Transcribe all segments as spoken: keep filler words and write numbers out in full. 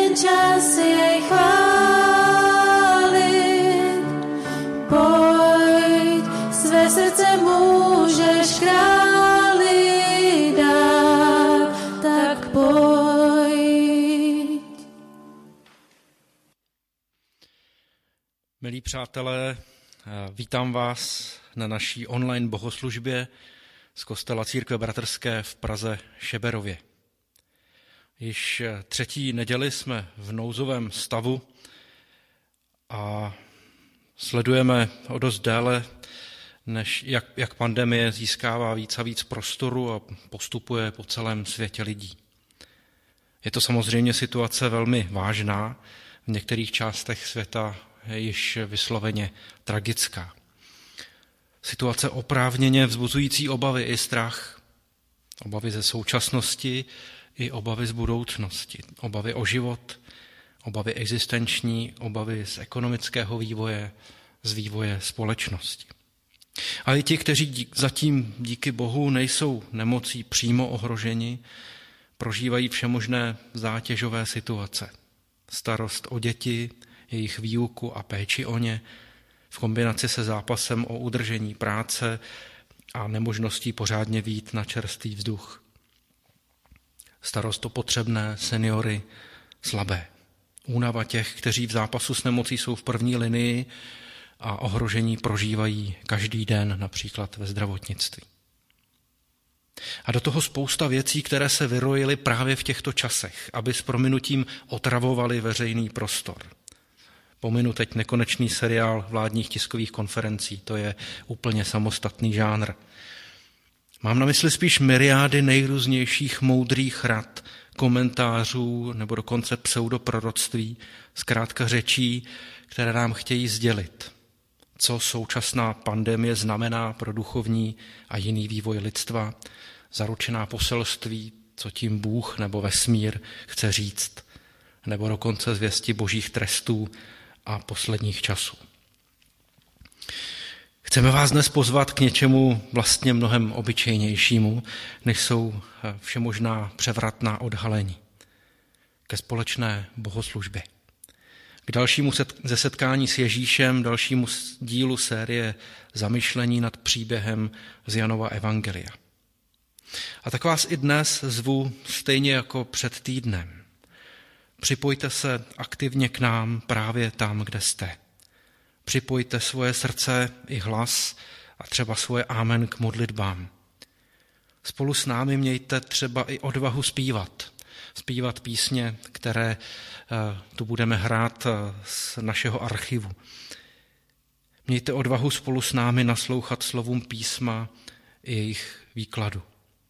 ten čas jej chválit. Pojď, své srdce můžeš králi dát, tak pojď. Milí přátelé, vítám vás na naší online bohoslužbě z kostela Církve bratrské v Praze Šeberově. Již třetí neděli jsme v nouzovém stavu a sledujeme o dost déle, než jak, jak pandemie získává víc a víc prostoru a postupuje po celém světě lidí. Je to samozřejmě situace velmi vážná, v některých částech světa je již vysloveně tragická. Situace oprávněně vzbuzující obavy i strach, obavy ze současnosti i obavy z budoucnosti, obavy o život, obavy existenční, obavy z ekonomického vývoje, z vývoje společnosti. A i ti, kteří dík, zatím díky Bohu nejsou nemocí přímo ohroženi, prožívají všemožné zátěžové situace. Starost o děti, jejich výuku a péči o ně, v kombinaci se zápasem o udržení práce a nemožností pořádně vyjít na čerstvý vzduch. Starost o potřebné, seniory, slabé. Únava těch, kteří v zápasu s nemocí jsou v první linii a ohrožení prožívají každý den, například ve zdravotnictví. A do toho spousta věcí, které se vyrojily právě v těchto časech, aby s prominutím otravovali veřejný prostor. Pominu teď nekonečný seriál vládních tiskových konferencí, to je úplně samostatný žánr. Mám na mysli spíš myriády nejrůznějších moudrých rad, komentářů nebo dokonce pseudoproroctví, zkrátka řečí, které nám chtějí sdělit, co současná pandemie znamená pro duchovní a jiný vývoj lidstva, zaručená poselství, co tím Bůh nebo vesmír chce říct, nebo dokonce zvěsti božích trestů a posledních časů. Chceme vás dnes pozvat k něčemu vlastně mnohem obyčejnějšímu, než jsou všemožná převratná odhalení. Ke společné bohoslužbě. K dalšímu ze setkání s Ježíšem, dalšímu dílu série zamyšlení nad příběhem z Janova evangelia. A tak vás i dnes zvu stejně jako před týdnem. Připojte se aktivně k nám právě tam, kde jste. Připojte svoje srdce i hlas a třeba svoje ámen k modlitbám. Spolu s námi mějte třeba i odvahu zpívat. Zpívat písně, které tu budeme hrát z našeho archivu. Mějte odvahu spolu s námi naslouchat slovům písma i jejich výkladu.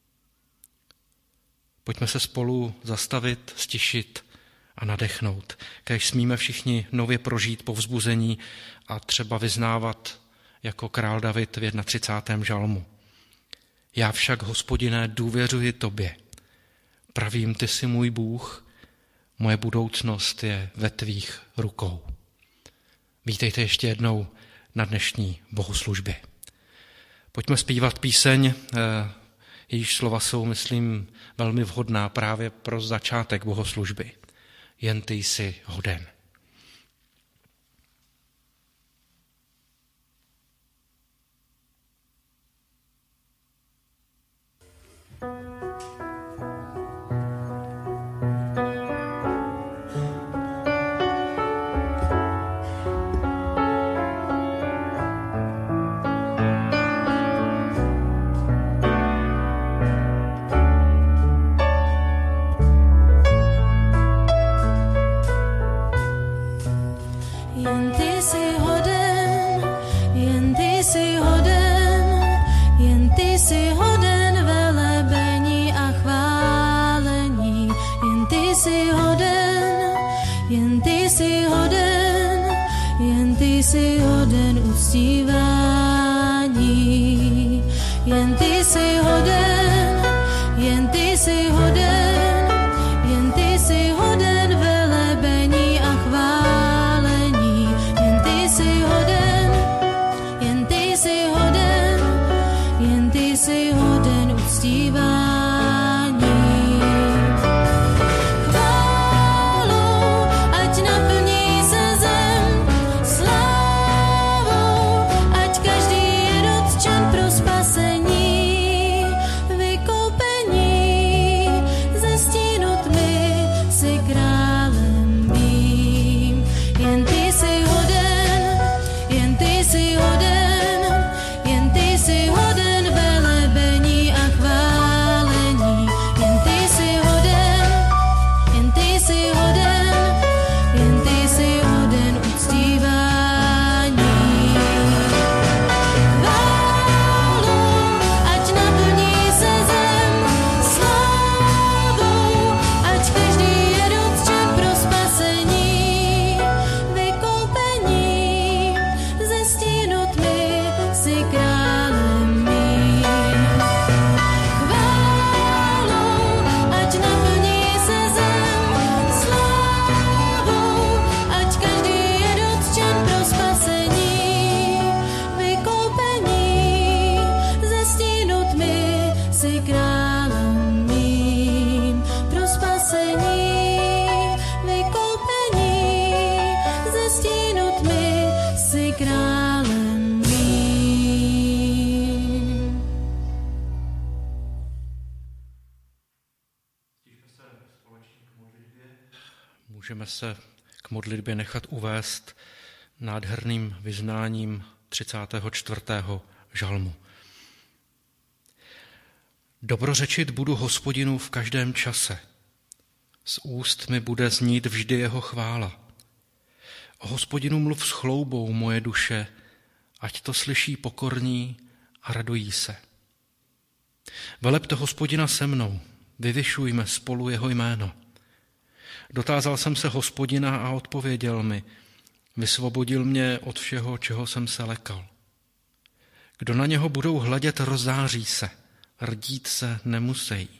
Pojďme se spolu zastavit, stišit a nadechnout, kéž smíme všichni nově prožít povzbuzení a třeba vyznávat jako král David v třicátém prvním žalmu. Já však, Hospodine, důvěřuji tobě. Pravím, ty jsi můj Bůh, moje budoucnost je ve tvých rukou. Vítejte ještě jednou na dnešní bohoslužbě. Pojďme zpívat píseň, jejíž slova jsou, myslím, velmi vhodná právě pro začátek bohoslužby. Jen ty jsi hoden. Chválou Můžeme se k modlitbě nechat uvést nádherným vyznáním třicátého čtvrtého žalmu. Dobrořečit budu Hospodinu v každém čase. Z úst mi bude znít vždy jeho chvála. O Hospodinu mluv s chloubou moje duše, ať to slyší pokorní a radují se. Velepte Hospodina se mnou, vyvyšujme spolu jeho jméno. Dotázal jsem se Hospodina a odpověděl mi, vysvobodil mě od všeho, čeho jsem se lekal. Kdo na něho budou hledět, rozzáří se, rdít se nemusí.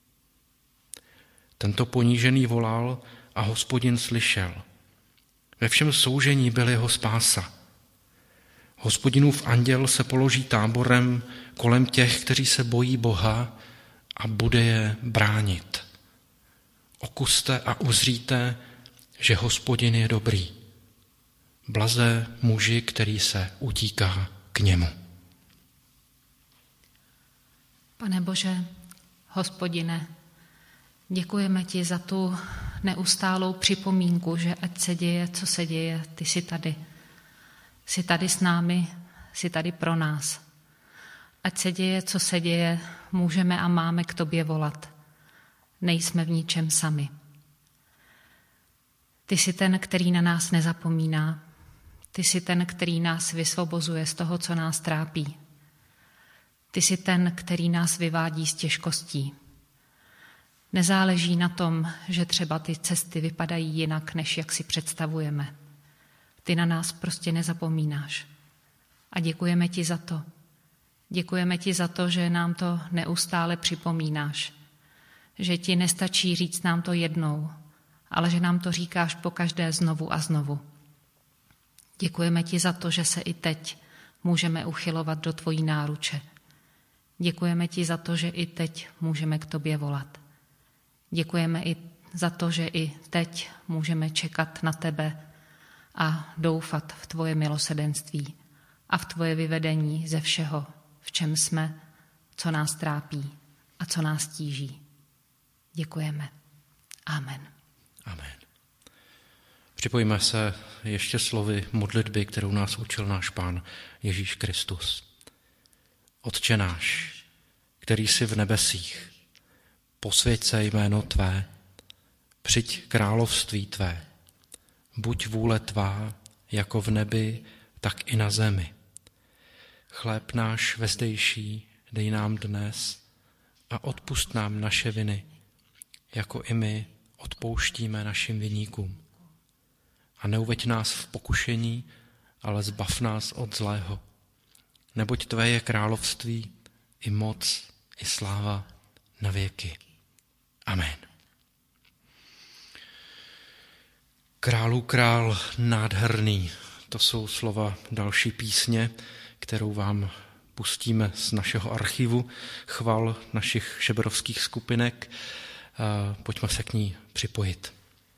Tento ponížený volal a Hospodin slyšel. Ve všem soužení byl jeho spása. Hospodinův anděl se položí táborem kolem těch, kteří se bojí Boha a bude je bránit. Okuste a uzříte, že Hospodin je dobrý. Blaze muži, který se utíká k němu. Pane Bože, Hospodine, děkujeme ti za tu neustálou připomínku, že ať se děje, co se děje, ty jsi tady. Jsi tady s námi, jsi tady pro nás. Ať se děje, co se děje, můžeme a máme k tobě volat. Nejsme v ničem sami. Ty jsi ten, který na nás nezapomíná. Ty jsi ten, který nás vysvobozuje z toho, co nás trápí. Ty jsi ten, který nás vyvádí z těžkostí. Nezáleží na tom, že třeba ty cesty vypadají jinak, než jak si představujeme. Ty na nás prostě nezapomínáš. A děkujeme ti za to. Děkujeme ti za to, že nám to neustále připomínáš. Že ti nestačí říct nám to jednou, ale že nám to říkáš pokaždé znovu a znovu. Děkujeme ti za to, že se i teď můžeme uchylovat do tvojí náruče. Děkujeme ti za to, že i teď můžeme k tobě volat. Děkujeme i za to, že i teď můžeme čekat na tebe a doufat v tvoje milosedenství a v tvoje vyvedení ze všeho, v čem jsme, co nás trápí a co nás tíží. Děkujeme. Amen. Amen. Připojíme se ještě slovy modlitby, kterou nás učil náš Pán Ježíš Kristus. Otče náš, který jsi v nebesích, posvěť se jméno tvé, přijď království tvé, buď vůle tvá, jako v nebi, tak i na zemi. Chléb náš vezdejší dej nám dnes a odpusť nám naše viny, jako i my odpouštíme našim viníkům. A neuveď nás v pokušení, ale zbav nás od zlého. Neboť tvé je království, i moc, i sláva na věky. Amen. Králu král nádherný, to jsou slova další písně, kterou vám pustíme z našeho archivu chval našich šeberovských skupinek. Pojďme se k ní připojit.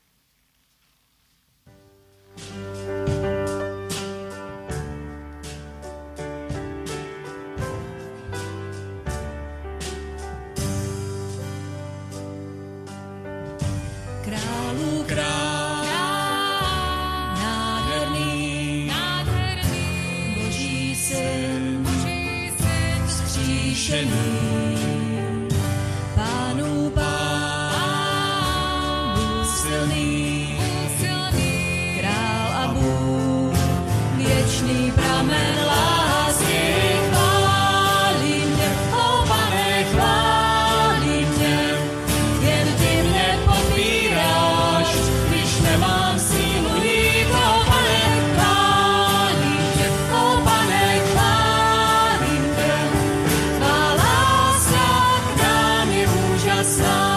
Králu král, nádherný, nádherný, Boží syn, Boží syn, vzkříšený, Pánů Pán, Bůh silný, silný, král a Bůh, věčný pramen lásky, chválím tě, ó Pane, chválím tě, jen ty mě podpíráš, když nemám sílu jít, ó Pane, chválím tě, ó Pane, chválím tě, tvá láska k nám je úžasná.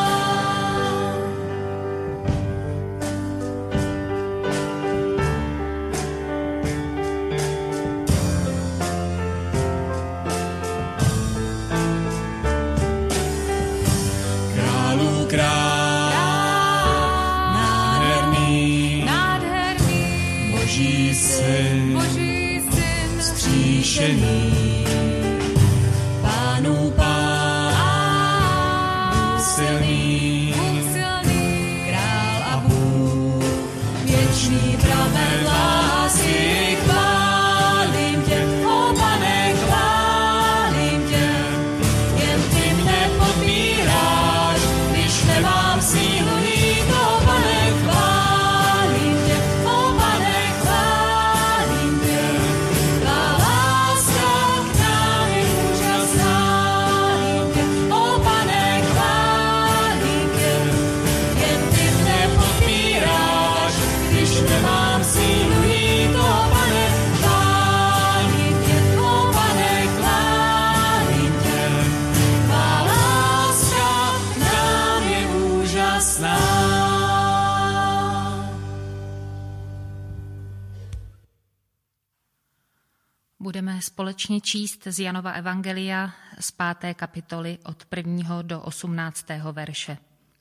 Králu král, nádherný, nádherný, Boží syn, Boží syn, vzkříšený, Pánů Pán, Bůh silný, Bůh silný, král a Bůh, Budeme společně číst z Janova evangelia z páté kapitoly od prvního do osmnáctého verše.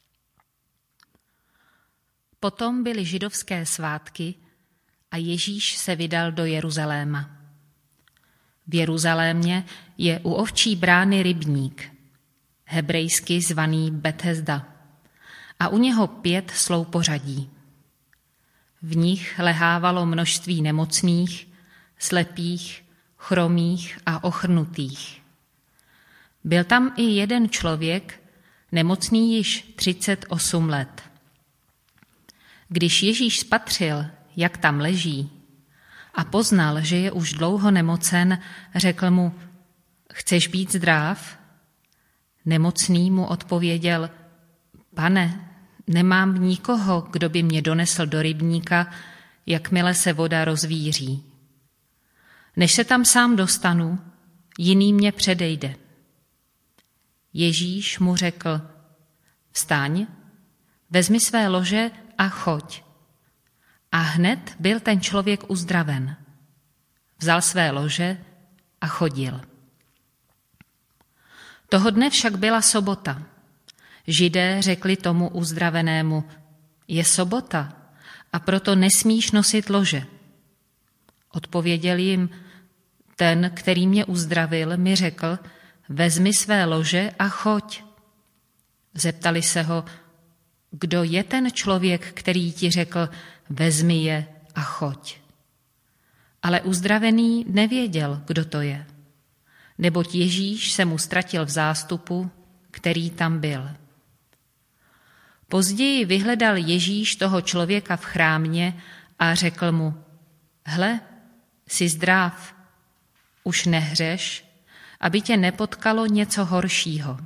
Potom byly židovské svátky a Ježíš se vydal do Jeruzaléma. V Jeruzalémě je u ovčí brány rybník, hebrejsky zvaný Bethesda, a u něho pět sloupořadí. V nich lehávalo množství nemocných, slepých, chromých a ochrnutých. Byl tam i jeden člověk, nemocný již třicet osm let. Když Ježíš spatřil, jak tam leží, a poznal, že je už dlouho nemocen, řekl mu: Chceš být zdrav? Nemocný mu odpověděl: Pane, nemám nikoho, kdo by mě donesl do rybníka, jakmile se voda rozvíří. Než se tam sám dostanu, jiný mě předejde. Ježíš mu řekl: Vstaň, vezmi své lože a choď. A hned byl ten člověk uzdraven. Vzal své lože a chodil. Toho dne však byla sobota. Židé řekli tomu uzdravenému: Je sobota a proto nesmíš nosit lože. Odpověděl jim: Ten, který mě uzdravil, mi řekl: Vezmi své lože a choď. Zeptali se ho: Kdo je ten člověk, který ti řekl: Vezmi je a choď? Ale uzdravený nevěděl, kdo to je, neboť Ježíš se mu ztratil v zástupu, který tam byl. Později vyhledal Ježíš toho člověka v chrámě a řekl mu: Hle, jsi zdrav, už nehřeš, aby tě nepotkalo něco horšího.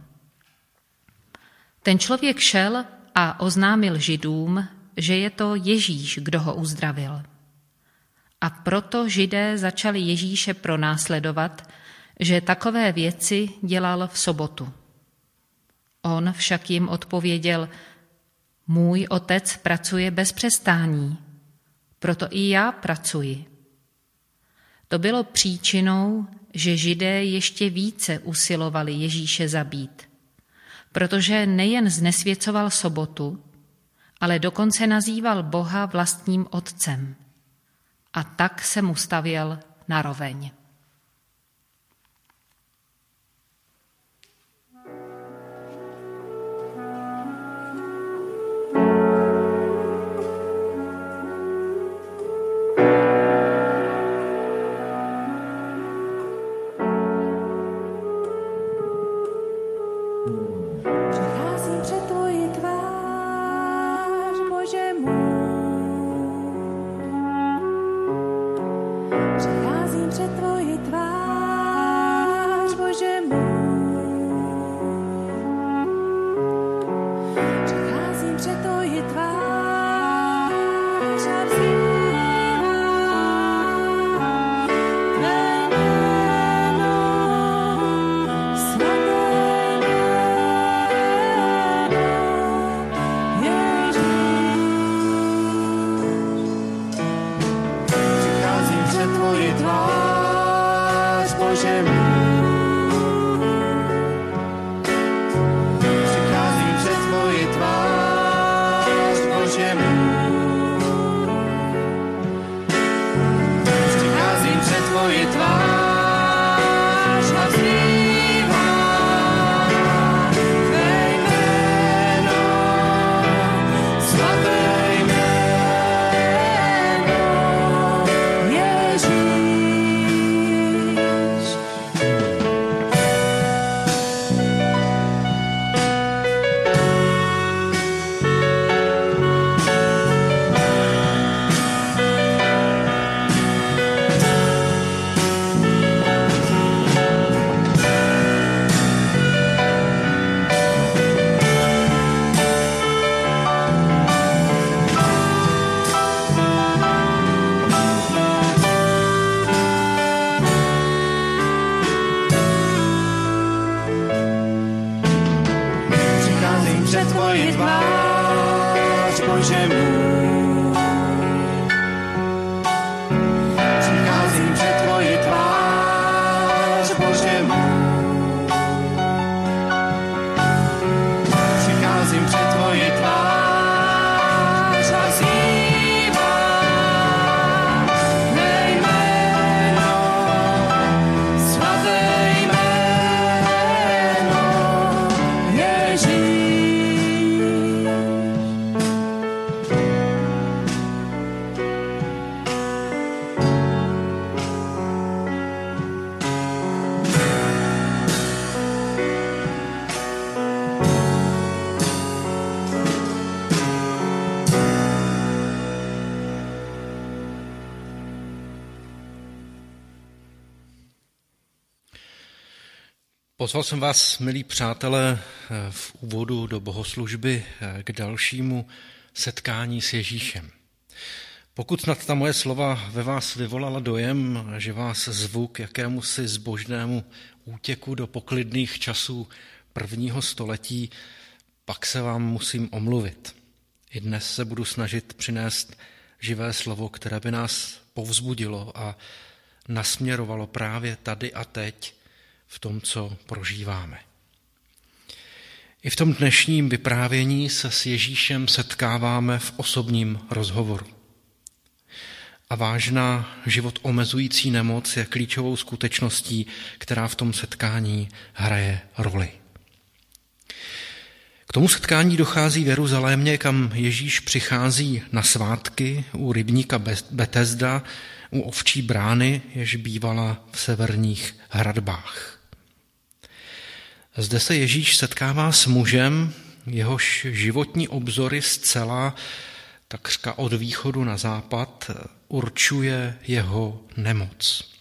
Ten člověk šel a oznámil Židům, že je to Ježíš, kdo ho uzdravil. A proto Židé začali Ježíše pronásledovat, že takové věci dělal v sobotu. On však jim odpověděl: Můj otec pracuje bez přestání, proto i já pracuji. To bylo příčinou, že Židé ještě více usilovali Ježíše zabít, protože nejen znesvěcoval sobotu, ale dokonce nazýval Boha vlastním otcem. A tak se mu stavěl na roveň. Ježíš. Pozval jsem vás, milí přátelé, v úvodu do bohoslužby k dalšímu setkání s Ježíšem. Pokud snad ta moje slova ve vás vyvolala dojem, že vás zvu k jakémusi zbožnému útěku do poklidných časů prvního století, pak se vám musím omluvit. I dnes se budu snažit přinést živé slovo, které by nás povzbudilo a nasměrovalo právě tady a teď v tom, co prožíváme. I v tom dnešním vyprávění se s Ježíšem setkáváme v osobním rozhovoru. A vážná život omezující nemoc je klíčovou skutečností, která v tom setkání hraje roli. K tomu setkání dochází v Jeruzalémě, kam Ježíš přichází na svátky u rybníka Betesda, u ovčí brány, jež bývala v severních hradbách. Zde se Ježíš setkává s mužem, jehož životní obzory zcela, takřka od východu na západ, určuje jeho nemoc.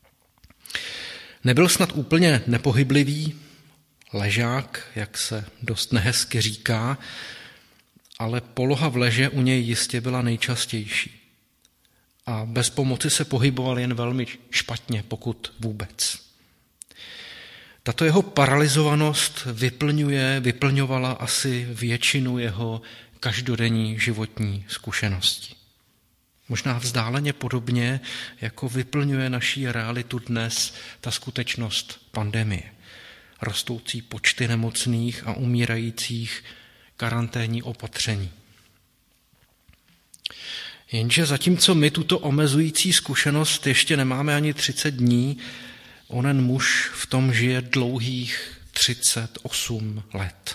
Nebyl snad úplně nepohyblivý, ležák, jak se dost nehezky říká, ale poloha v leže u něj jistě byla nejčastější. A bez pomoci se pohyboval jen velmi špatně, pokud vůbec. Tato jeho paralyzovanost vyplňuje, vyplňovala asi většinu jeho každodenní životní zkušenosti. Možná vzdáleně podobně, jako vyplňuje naší realitu dnes ta skutečnost pandemie. Rostoucí počty nemocných a umírajících, karanténní opatření. Jenže zatímco my tuto omezující zkušenost ještě nemáme ani třicet dní, onen muž v tom žije dlouhých třicet osm let.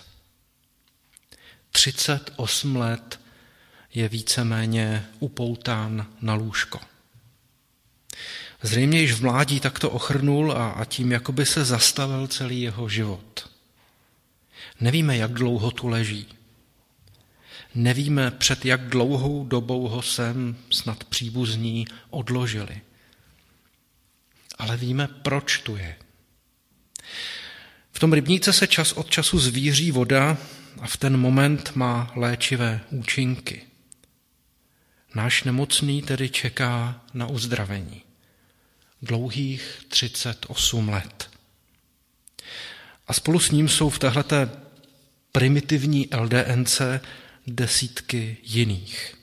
třicet osm let je víceméně upoután na lůžko. Zřejmě již v mládí takto ochrnul a, a tím jakoby se zastavil celý jeho život. Nevíme, jak dlouho tu leží. Nevíme, před jak dlouhou dobou ho sem snad příbuzní odložili. Ale víme, proč tu je. V tom rybníce se čas od času zvíří voda a v ten moment má léčivé účinky. Náš nemocný tedy čeká na uzdravení. Dlouhých třicet osm let. A spolu s ním jsou v téhleté primitivní el dé en cé desítky jiných.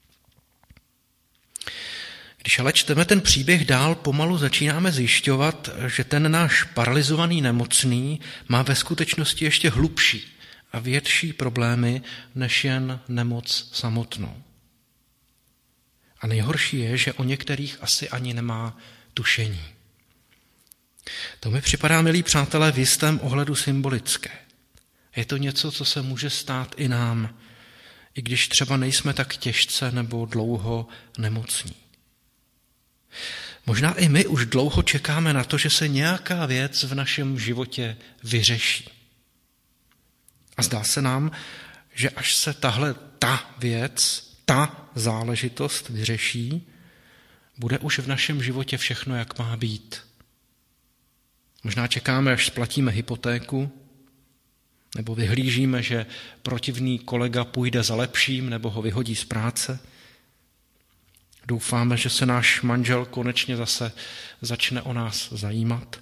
Když ale čteme ten příběh dál, pomalu začínáme zjišťovat, že ten náš paralyzovaný nemocný má ve skutečnosti ještě hlubší a větší problémy než jen nemoc samotnou. A nejhorší je, že o některých asi ani nemá tušení. To mi připadá, milí přátelé, v jistém ohledu symbolické. Je to něco, co se může stát i nám, i když třeba nejsme tak těžce nebo dlouho nemocní. Možná i my už dlouho čekáme na to, že se nějaká věc v našem životě vyřeší. A zdá se nám, že až se tahle ta věc, ta záležitost vyřeší, bude už v našem životě všechno, jak má být. Možná čekáme, až splatíme hypotéku, nebo vyhlížíme, že protivný kolega půjde za lepším, nebo ho vyhodí z práce. Doufáme, že se náš manžel konečně zase začne o nás zajímat.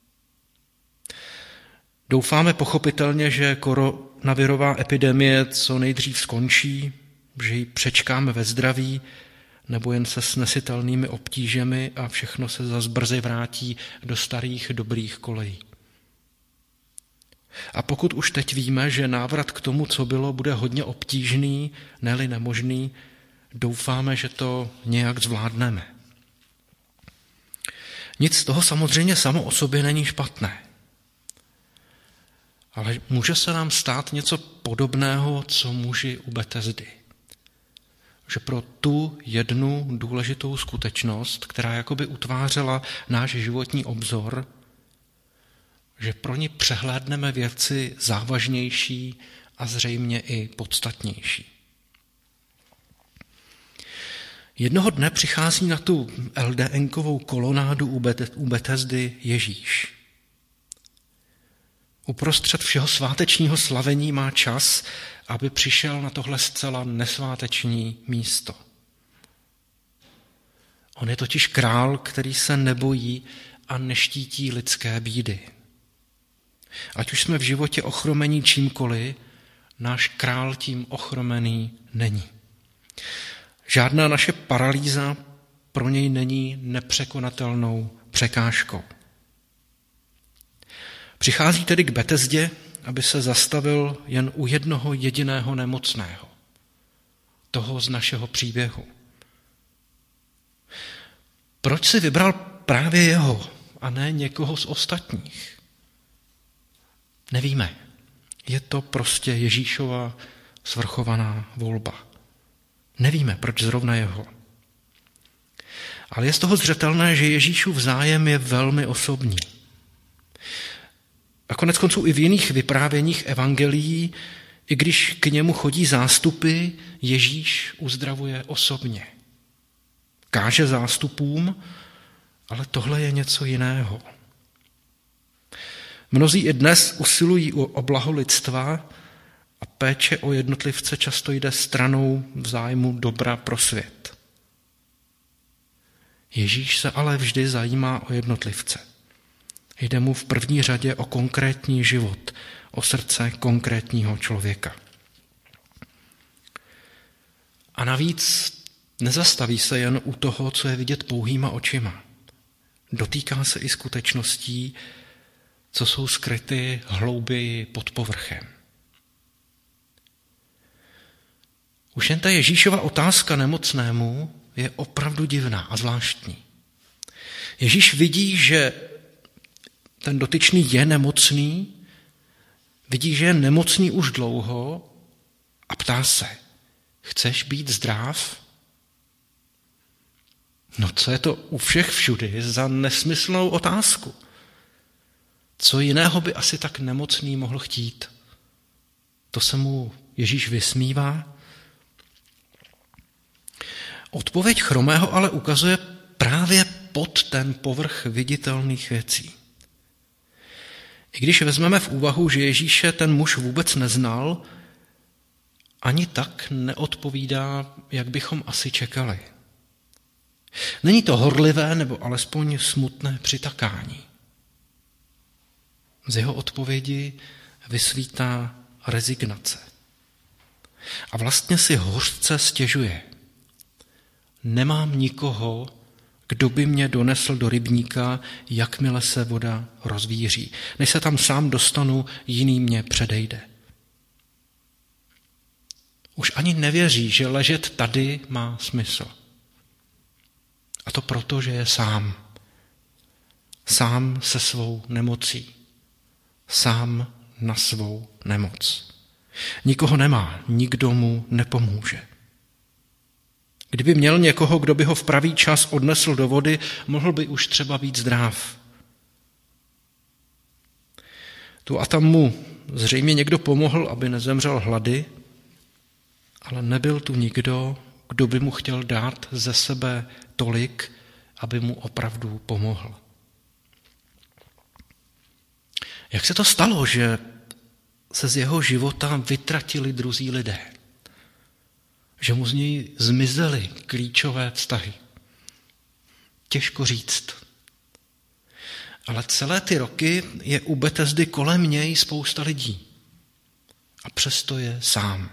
Doufáme pochopitelně, že koronavirová epidemie co nejdřív skončí, že ji přečkáme ve zdraví, nebo jen se snesitelnými obtížemi a všechno se zas brzy vrátí do starých dobrých kolejí. A pokud už teď víme, že návrat k tomu, co bylo, bude hodně obtížný, ne-li nemožný, doufáme, že to nějak zvládneme. Nic z toho samozřejmě samo o sobě není špatné. Ale může se nám stát něco podobného, co muži u Betesdy. Že pro tu jednu důležitou skutečnost, která jakoby utvářela náš životní obzor, že pro ní přehlédneme věci závažnější a zřejmě i podstatnější. Jednoho dne přichází na tu el dé enkovou kolonádu u Betesdy Ježíš. uprostřed všeho svátečního slavení má čas, aby přišel na tohle zcela nesváteční místo. On je totiž král, který se nebojí a neštítí lidské bídy. Ať už jsme v životě ochromení čímkoliv, náš král tím ochromený není. Žádná naše paralýza pro něj není nepřekonatelnou překážkou. Přichází tedy k Betesdě, aby se zastavil jen u jednoho jediného nemocného, toho z našeho příběhu. Proč si vybral právě jeho a ne někoho z ostatních? Nevíme. Je to prostě Ježíšova svrchovaná volba. Nevíme, proč zrovna jeho. Ale je z toho zřetelné, že Ježíšův zájem je velmi osobní. A konec konců i v jiných vyprávěních evangelií, i když k němu chodí zástupy, Ježíš uzdravuje osobně. Káže zástupům, ale tohle je něco jiného. Mnozí i dnes usilují o blaho lidstva a péče o jednotlivce často jde stranou v zájmu dobra pro svět. Ježíš se ale vždy zajímá o jednotlivce. Jde mu v první řadě o konkrétní život, o srdce konkrétního člověka. A navíc nezastaví se jen u toho, co je vidět pouhýma očima. Dotýká se i skutečností, co jsou skryty hlouběji pod povrchem. Už jen ta Ježíšova otázka nemocnému je opravdu divná a zvláštní. Ježíš vidí, že ten dotyčný je nemocný, vidí, že je nemocný už dlouho a ptá se, chceš být zdrav? No co je to u všech všudy za nesmyslnou otázku? Co jiného by asi tak nemocný mohl chtít? To se mu Ježíš vysmívá. Odpověď chromého ale ukazuje právě pod ten povrch viditelných věcí. I když vezmeme v úvahu, že Ježíše ten muž vůbec neznal, ani tak neodpovídá, jak bychom asi čekali. Není to horlivé nebo alespoň smutné přitakání. Z jeho odpovědi vysvítá rezignace. A vlastně si hořce stěžuje. Nemám nikoho, kdo by mě donesl do rybníka, jakmile se voda rozvíří. Než se tam sám dostanu, jiný mě předejde. Už ani nevěří, že ležet tady má smysl. A to proto, že je sám. Sám se svou nemocí. Sám na svou nemoc. Nikoho nemá, nikdo mu nepomůže. Kdyby měl někoho, kdo by ho v pravý čas odnesl do vody, mohl by už třeba být zdrav. Tu a tam mu zřejmě někdo pomohl, aby nezemřel hlady, ale nebyl tu nikdo, kdo by mu chtěl dát ze sebe tolik, aby mu opravdu pomohl. Jak se to stalo, že se z jeho života vytratili druzí lidé? Že mu z něj zmizely klíčové vztahy? Těžko říct. Ale celé ty roky je u Betesdy kolem něj spousta lidí. A přesto je sám.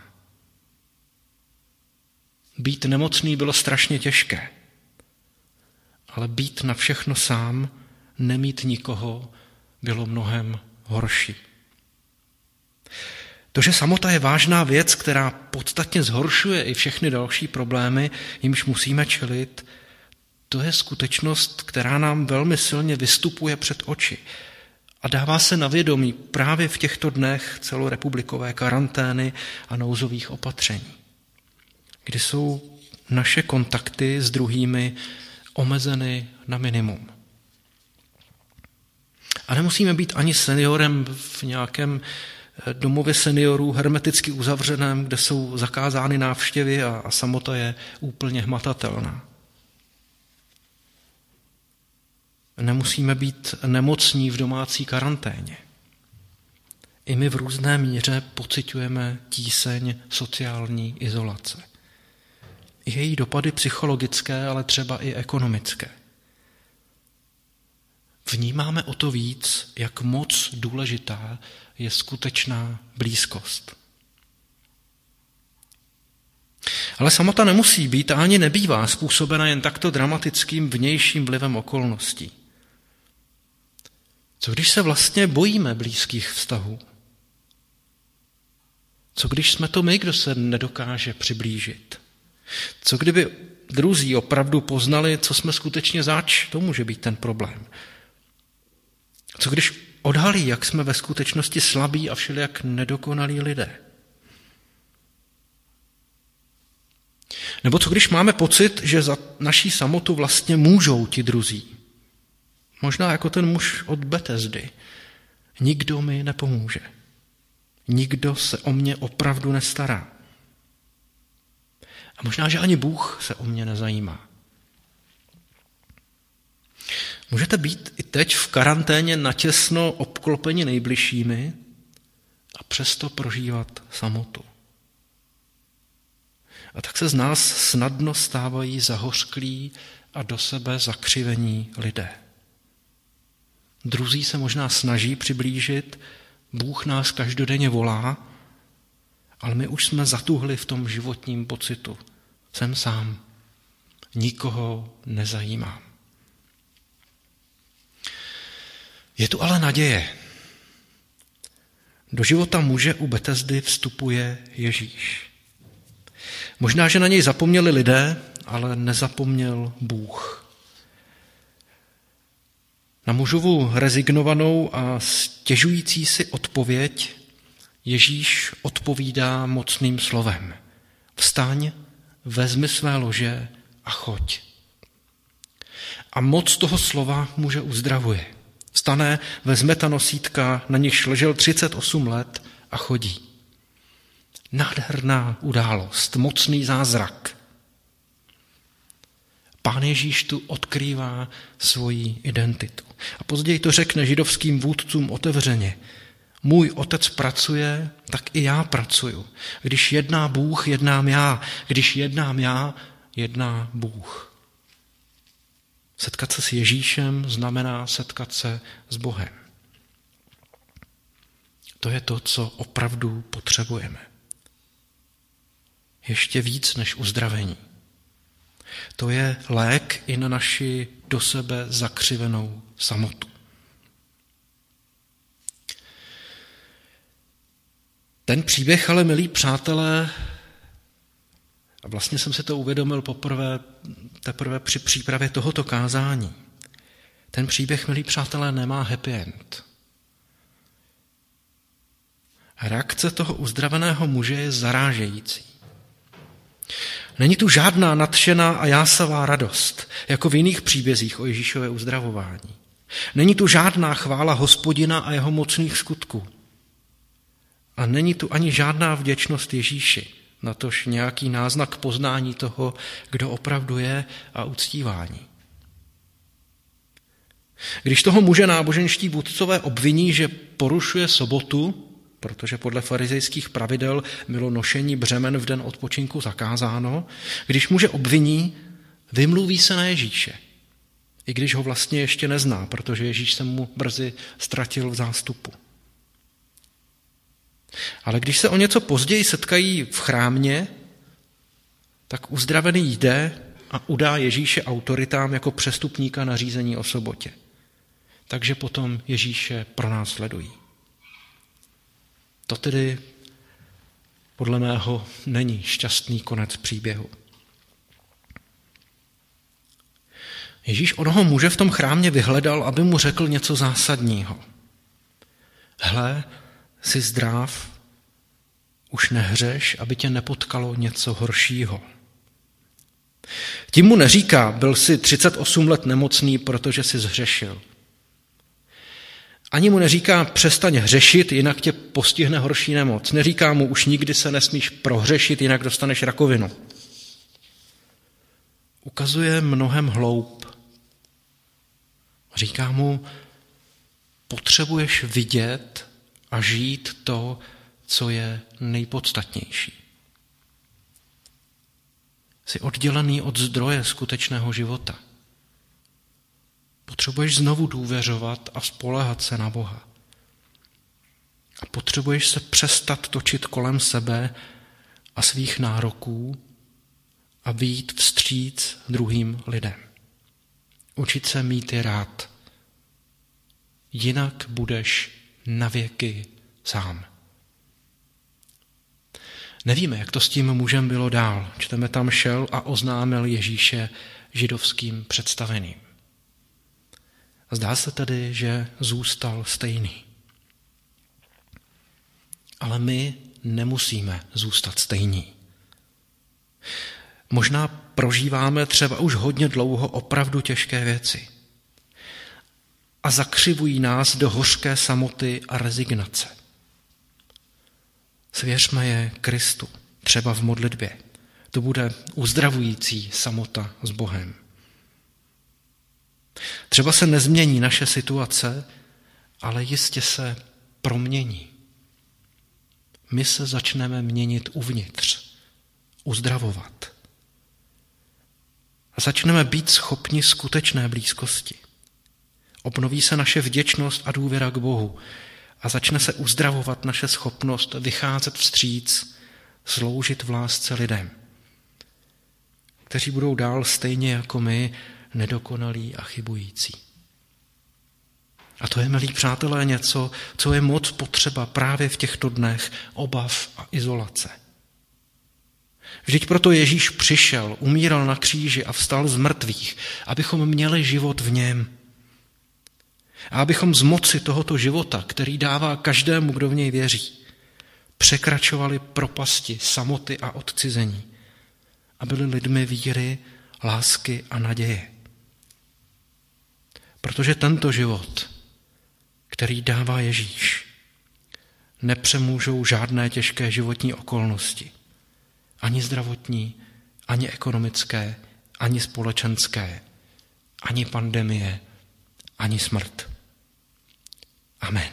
Být nemocný bylo strašně těžké. Ale být na všechno sám, nemít nikoho, bylo mnohem horší. To, že samota je vážná věc, která podstatně zhoršuje i všechny další problémy, jimž musíme čelit, to je skutečnost, která nám velmi silně vystupuje před oči a dává se na vědomí právě v těchto dnech celorepublikové karantény a nouzových opatření, kdy jsou naše kontakty s druhými omezeny na minimum. A nemusíme být ani seniorem v nějakém domově seniorů hermeticky uzavřeném, kde jsou zakázány návštěvy a, a samota je úplně hmatatelná. Nemusíme být nemocní v domácí karanténě. I my v různé míře pociťujeme tíseň sociální izolace. I její dopady psychologické, ale třeba i ekonomické. Vnímáme o to víc, jak moc důležitá je skutečná blízkost. Ale samota nemusí být a ani nebývá způsobena jen takto dramatickým vnějším vlivem okolností. Co když se vlastně bojíme blízkých vztahů? Co když jsme to my, kdo se nedokáže přiblížit? Co kdyby druzí opravdu poznali, co jsme skutečně zač? To může být ten problém. Co když odhalí, jak jsme ve skutečnosti slabí a všelijak nedokonalí lidé? Nebo co když máme pocit, že za naší samotu vlastně můžou ti druzí? Možná jako ten muž od Betesdy. Nikdo mi nepomůže. Nikdo se o mě opravdu nestará. A možná, že ani Bůh se o mě nezajímá. Můžete být i teď v karanténě natěsno obklopeni nejbližšími a přesto prožívat samotu. A tak se z nás snadno stávají zahořklí a do sebe zakřivení lidé. Druzí se možná snaží přiblížit, Bůh nás každodenně volá, ale my už jsme zatuhli v tom životním pocitu. Jsem sám, nikoho nezajímám. Je tu ale naděje. Do života muže u Betesdy vstupuje Ježíš. Možná, že na něj zapomněli lidé, ale nezapomněl Bůh. Na mužovu rezignovanou a stěžující si odpověď Ježíš odpovídá mocným slovem. Vstaň, vezmi své lože a choď. A moc toho slova muže uzdravuje. Vstane, vezme ta nosítka, na nichž ležel třicet osm let a chodí. Nádherná událost, mocný zázrak. Pán Ježíš tu odkrývá svoji identitu. A později to řekne židovským vůdcům otevřeně. Můj otec pracuje, tak i já pracuju. Když jedná Bůh, jednám já. Když jednám já, jedná Bůh. Setkat se s Ježíšem znamená setkat se s Bohem. To je to, co opravdu potřebujeme. Ještě víc než uzdravení. To je lék i na naši do sebe zakřivenou samotu. Ten příběh, ale milí přátelé, a vlastně jsem si to uvědomil poprvé, teprve při přípravě tohoto kázání, ten příběh, milí přátelé, nemá happy end. Reakce toho uzdraveného muže je zarážející. Není tu žádná nadšená a jásavá radost, jako v jiných příbězích o Ježíšově uzdravování. Není tu žádná chvála Hospodina a jeho mocných skutků. A není tu ani žádná vděčnost Ježíši, natož nějaký náznak poznání toho, kdo opravdu je, a uctívání. Když toho muže náboženští vůdcové obviní, že porušuje sobotu, protože podle farizejských pravidel bylo nošení břemen v den odpočinku zakázáno, když muže obviní, vymluví se na Ježíše, i když ho vlastně ještě nezná, protože Ježíš se mu brzy ztratil v zástupu. Ale když se o něco později setkají v chrámě, tak uzdravený jde a udá Ježíše autoritám jako přestupníka na řízení o sobotě. Takže potom Ježíše pronásledují. To tedy podle mého není šťastný konec příběhu. Ježíš onoho muže v tom chrámě vyhledal, aby mu řekl něco zásadního. Hle, jsi zdrav, už nehřeš, aby tě nepotkalo něco horšího. Tím mu neříká, byl jsi třicet osm let nemocný, protože jsi zhřešil. Ani mu neříká, přestaň hřešit, jinak tě postihne horší nemoc. Neříká mu, už nikdy se nesmíš prohřešit, jinak dostaneš rakovinu. Ukazuje mnohem hloub. Říká mu, potřebuješ vidět a žít to, co je nejpodstatnější. Jsi oddělený od zdroje skutečného života. Potřebuješ znovu důvěřovat a spoléhat se na Boha. A potřebuješ se přestat točit kolem sebe a svých nároků a vyjít vstříc druhým lidem. Učit se mít je rád. Jinak budeš navěky sám. Nevíme, jak to s tím mužem bylo dál. Čteme tam, šel a oznámil Ježíše židovským představeným. Zdá se tedy, že zůstal stejný. Ale my nemusíme zůstat stejní. Možná prožíváme třeba už hodně dlouho opravdu těžké věci a zakřivují nás do hořké samoty a rezignace. Svěřme je Kristu, třeba v modlitbě. To bude uzdravující samota s Bohem. Třeba se nezmění naše situace, ale jistě se promění. My se začneme měnit uvnitř, uzdravovat. A začneme být schopni skutečné blízkosti. Obnoví se naše vděčnost a důvěra k Bohu a začne se uzdravovat naše schopnost vycházet vstříc, sloužit v lásce lidem, kteří budou dál stejně jako my nedokonalí a chybující. A to je, milí přátelé, něco, co je moc potřeba právě v těchto dnech obav a izolace. Vždyť proto Ježíš přišel, umíral na kříži a vstal z mrtvých, abychom měli život v něm. A abychom z moci tohoto života, který dává každému, kdo v něj věří, překračovali propasti, samoty a odcizení a byli lidmi víry, lásky a naděje. Protože tento život, který dává Ježíš, nepřemůžou žádné těžké životní okolnosti. Ani zdravotní, ani ekonomické, ani společenské, ani pandemie, ani smrt. Amen.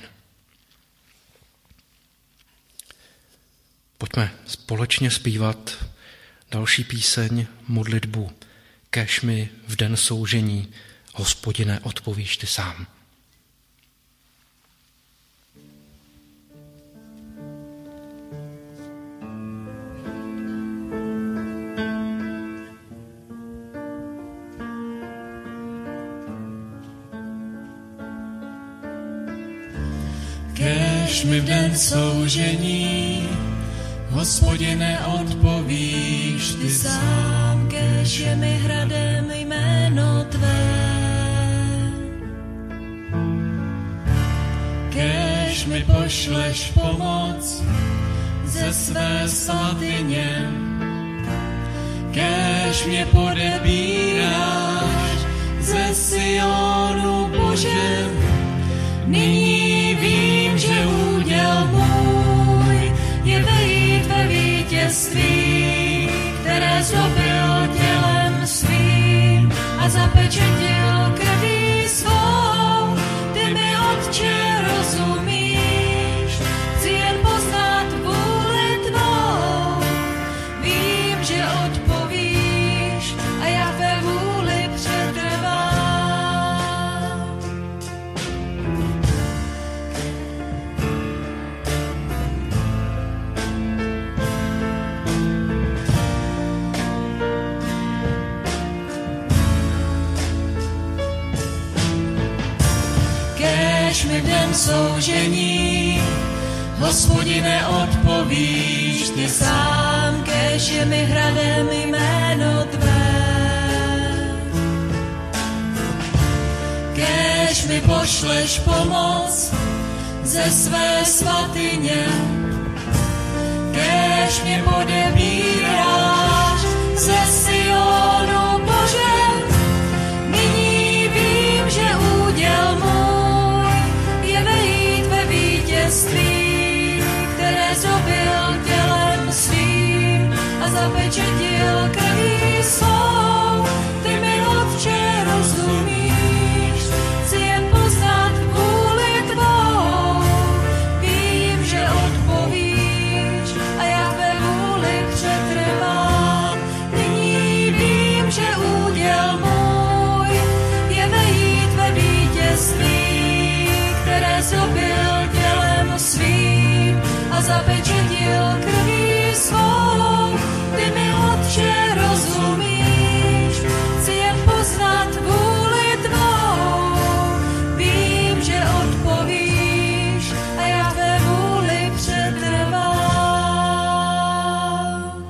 Pojďme společně zpívat další píseň, modlitbu. Kéž mi v den soužení, Hospodine, odpovíš ty sám. Kéž mi v den soužení, Hospodine, odpovíš ty sám, kéž je mi hradem jméno tvé. Kéž mi pošleš pomoc ze své svatyně, kéž mě podebíráš ze Sionu, Bože. Nyní vím, že úděl můj je vejít ve vítězství, které zdobil tělem svým a zapečetil krví svou. Ty mi, Otče, rozumíš, chci jen poznat vůli tvou. Vím, že odpovíš a já ve vůli přetrvám. Kéž mi v den soužení, Hospodine, odpovíš ty sám, kéž je mi hradem jméno tvé. Kéž mi pošleš pomoc ze své svatyně, kéž mě podebíráš ze Sionu, Bože. Nyní vím, že úděl můj je vejít ve vítězství, které zdobil tělem svým a zapečetil krví svou. Ty mi, Otče, rozumíš, chci jen poznat vůli tvou. Vím, Anděl můj je vejít ve vítězství, které zdobil tělem svým a zapečetil krví svou. Ty mi, Otče, rozumíš, chci jen poznat vůli tvou. Vím, že odpovíš a já tvé vůli přetrvám.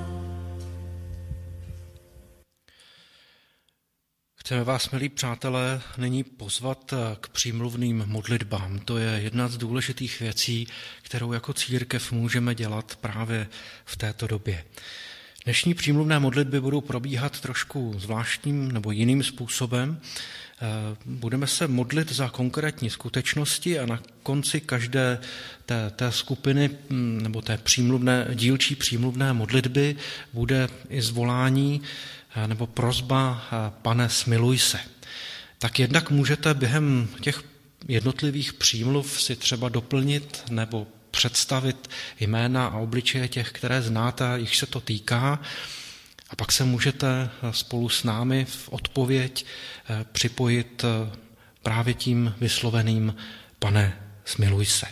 Chceme vás, milí přátelé, nyní pozvat k přímluvným modlitbám. To je jedna z důležitých věcí, kterou jako církev můžeme dělat právě v této době. Dnešní přímluvné modlitby budou probíhat trošku zvláštním nebo jiným způsobem. Budeme se modlit za konkrétní skutečnosti a na konci každé té, té skupiny nebo té přímluvné, dílčí přímluvné modlitby bude i zvolání nebo prosba Pane, smiluj se. Tak jednak můžete během těch jednotlivých přímluv si třeba doplnit nebo představit jména a obličeje těch, které znáte, jich se to týká, a pak se můžete spolu s námi v odpověď připojit právě tím vysloveným Pane, smiluj se.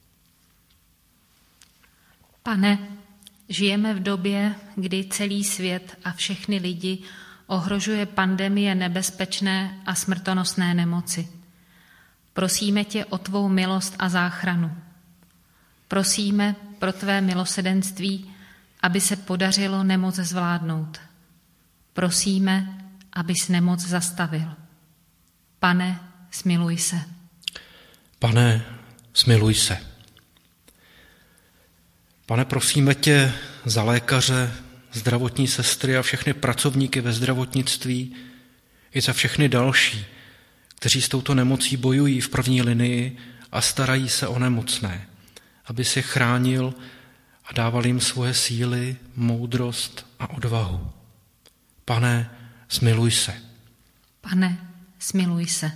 Pane, žijeme v době, kdy celý svět a všechny lidi ohrožuje pandemie nebezpečné a smrtonosné nemoci. Prosíme tě o tvou milost a záchranu. Prosíme pro tvé milosedenství, aby se podařilo nemoc zvládnout. Prosíme, abys nemoc zastavil. Pane, smiluj se. Pane, smiluj se. Pane, prosíme tě za lékaře, zdravotní sestry a všechny pracovníky ve zdravotnictví i za všechny další, kteří s touto nemocí bojují v první linii a starají se o nemocné, aby si chránil a dával jim svoje síly, moudrost a odvahu. Pane, smiluj se. Pane, smiluj se.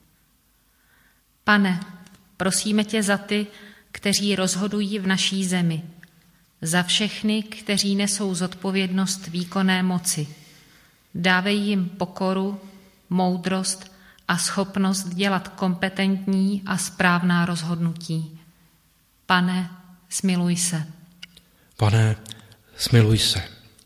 Pane, prosíme tě za ty, kteří rozhodují v naší zemi, za všechny, kteří nesou zodpovědnost výkonné moci. Dávej jim pokoru, moudrost a schopnost dělat kompetentní a správná rozhodnutí. Pane, smiluj se. Pane, smiluj se.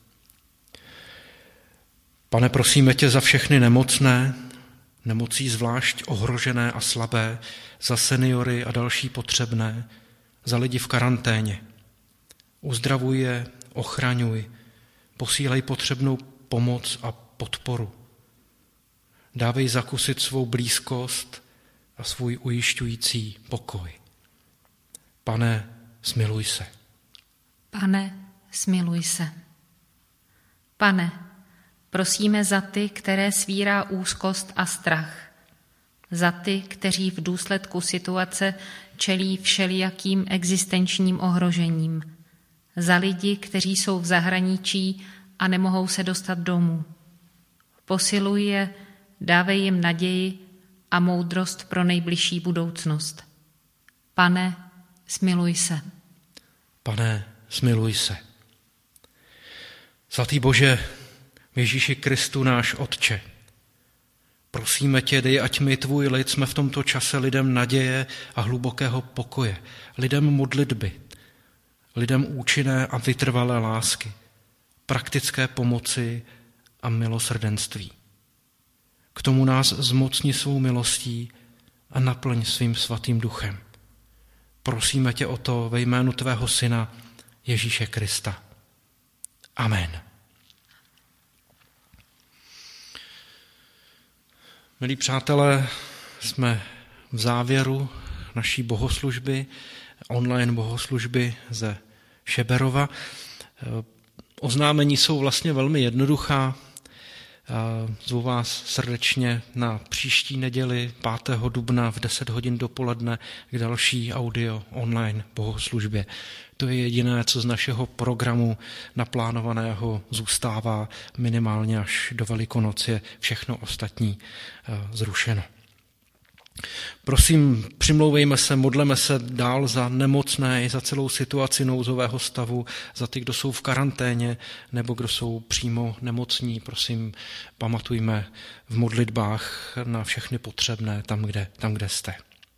Pane, prosíme tě za všechny nemocné, nemocí zvlášť ohrožené a slabé, za seniory a další potřebné, za lidi v karanténě. Uzdravuj je, ochraňuj, posílej potřebnou pomoc a podporu. Dávej zakusit svou blízkost a svůj ujišťující pokoj. Pane, smiluj se. Pane, smiluj se. Pane, prosíme za ty, které svírá úzkost a strach, za ty, kteří v důsledku situace čelí všelijakým existenčním ohrožením, za lidi, kteří jsou v zahraničí a nemohou se dostat domů. Posiluj je, dávej jim naději a moudrost pro nejbližší budoucnost. Pane, smiluj se. Pane, smiluj se. Svatý Bože, Ježíši Kristu, náš Otče, prosíme tě, dej, ať my, tvůj lid, jsme v tomto čase lidem naděje a hlubokého pokoje, lidem modlitby, lidem účinné a vytrvalé lásky, praktické pomoci a milosrdenství. K tomu nás zmocni svou milostí a naplň svým svatým duchem. Prosíme tě o to ve jménu tvého Syna Ježíše Krista. Amen. Milí přátelé, jsme v závěru naší bohoslužby, online bohoslužby ze Šeberova. Oznámení jsou vlastně velmi jednoduchá. Zvu vás srdečně na příští neděli pátého dubna v deset hodin dopoledne k další audio online bohoslužbě. To je jediné, co z našeho programu naplánovaného zůstává minimálně až do Velikonoc, je všechno ostatní zrušeno. Prosím, přimlouvejme se, modleme se dál za nemocné i za celou situaci nouzového stavu, za ty, kdo jsou v karanténě nebo kdo jsou přímo nemocní. Prosím, pamatujme v modlitbách na všechny potřebné tam, kde, tam, kde jste.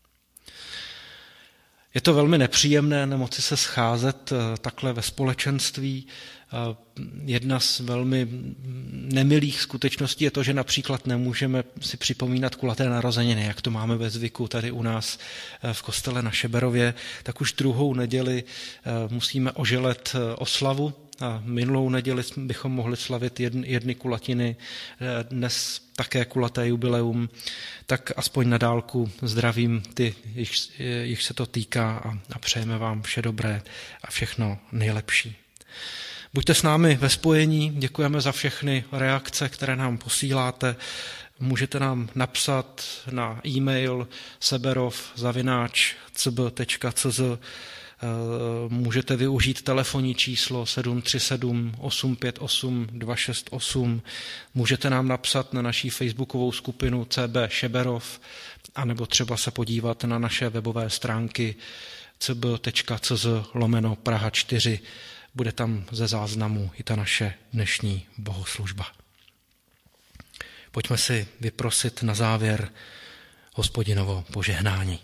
Je to velmi nepříjemné nemoci se scházet takhle ve společenství. Jedna z velmi nemilých skutečností je to, že například nemůžeme si připomínat kulaté narozeniny, jak to máme ve zvyku tady u nás v kostele na Šeberově, tak už druhou neděli musíme oželet oslavu. A minulou neděli bychom mohli slavit jedny, jedny kulatiny, dnes také kulaté jubileum, tak aspoň na dálku zdravím ty, jich, jich se to týká a, a přejeme vám vše dobré a všechno nejlepší. Buďte s námi ve spojení, děkujeme za všechny reakce, které nám posíláte. Můžete nám napsat na e-mail seberov zavináč c b tečka c z. Můžete využít telefonní číslo sedm tři sedm osm pět osm dva šest osm. Můžete nám napsat na naší facebookovou skupinu C B Šeberov, anebo třeba se podívat na naše webové stránky c b tečka c z lomeno Praha čtyři. Bude tam ze záznamu i ta naše dnešní bohoslužba. Pojďme si vyprosit na závěr Hospodinovo požehnání.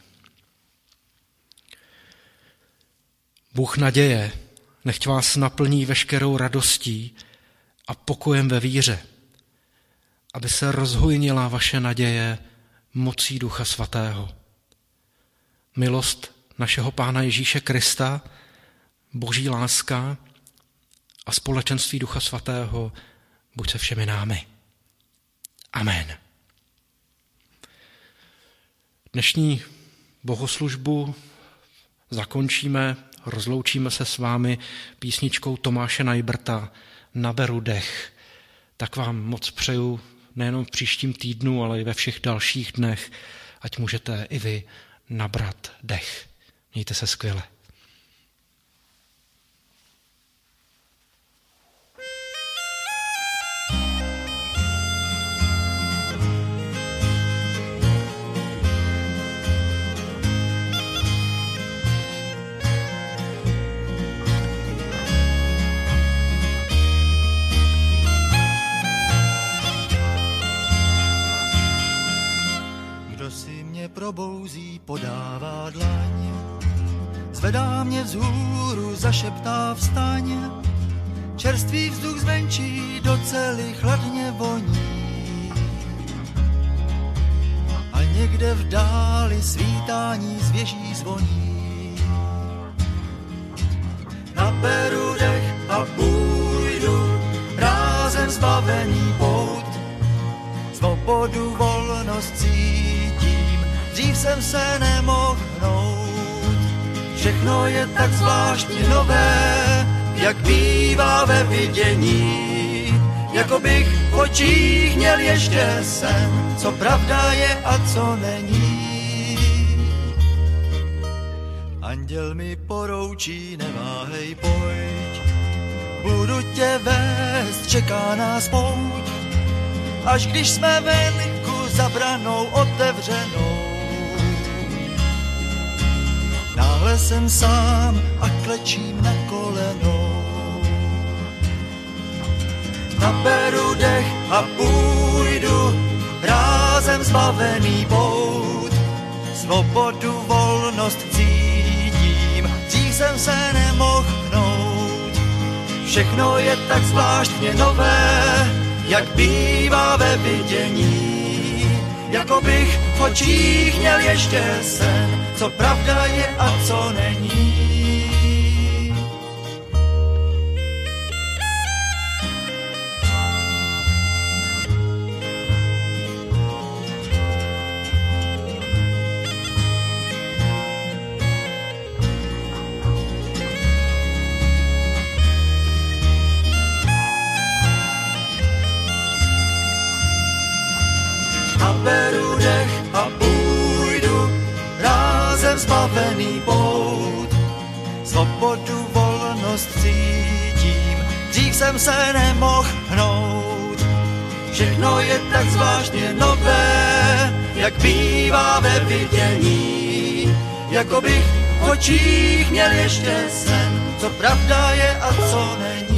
Bůh naděje, nechť vás naplní veškerou radostí a pokojem ve víře, aby se rozhojnila vaše naděje mocí Ducha Svatého. Milost našeho Pána Ježíše Krista, Boží láska a společenství Ducha Svatého buď se všemi námi. Amen. Dnešní bohoslužbu zakončíme, rozloučíme se s vámi písničkou Tomáše Najbrta Naberu dech. Tak vám moc přeju nejenom v příštím týdnu, ale i ve všech dalších dnech, ať můžete i vy nabrat dech. Mějte se skvěle. Probouzí, podává dlaň, zvedá mě vzhůru, zašeptá vstaň, čerstvý vzduch zvenčí do cely chladně voní. A někde v dáli svítání z věží zvoní. Naberu dech a půjdu rázem zbavený pout, svobodu, volnost cítím, dřív jsem se nemohl hnout. Všechno je tak zvláštně nové, jak bývá ve vidění, jako bych v očích měl ještě sen, co pravda je a co není. Anděl mi poroučí, neváhej, pojď, budu tě vést, čeká nás pouť, až když jsme venku za branou otevřenou. Náhle jsem sám a klečím na kolenou. Naberu dech a půjdu rázem zbavený pout, svobodu, volnost cítím, dřív jsem se nemohl hnout. Všechno je tak zvláštně nové, jak bývá ve vidění, jako bych v očích měl ještě sen, co pravda je a co není. Naberu dech a půjdu rázem zbavený pout, svobodu, volnost cítím, dřív jsem se nemohl hnout. Všechno je tak zvláštně nové, jak bývá ve vidění, jako bych v očích měl ještě sen, co pravda je a co není.